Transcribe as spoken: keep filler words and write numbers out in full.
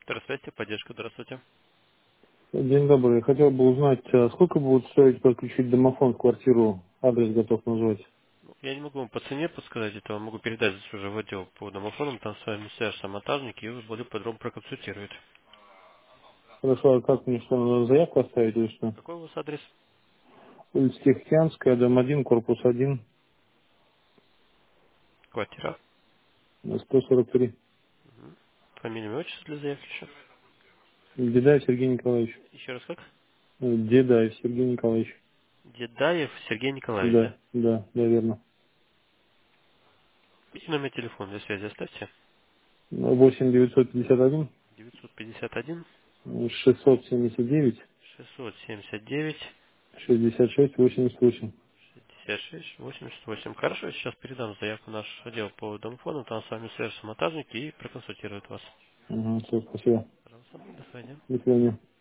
Здравствуйте, поддержка, здравствуйте. День добрый. Хотел бы узнать, а сколько будет стоить подключить домофон в квартиру? Адрес готов назвать. Ну, Я не могу вам по цене подсказать, это могу передать уже в отдел по домофонам, там с вами свяжется монтажник и вас более подробно проконсультирует. Хорошо, а как мне что, надо заявку оставить или что? Какой у вас адрес? Улица Тихоокеанская, дом один, корпус один, Квартира. сто сорок три. Фамилия, имя, отчество для заявки еще. Дедаев Сергей Николаевич. Еще раз как? Э, Дедаев Сергей Николаевич. Дедаев Сергей Николаевич, Да, да? да, да, верно. И номер телефона для связи оставьте. восемь девятьсот пятьдесят один девятьсот пятьдесят один шестьсот семьдесят девять шестьсот семьдесят девять шестьдесят шесть восемьдесят восемь. шестьдесят шесть восемьдесят восемь. Хорошо, я сейчас передам заявку в наш отдел по домофону, там с вами свяжется монтажник и проконсультирует вас. Угу, все, спасибо. Пожалуйста, до свидания. До свидания.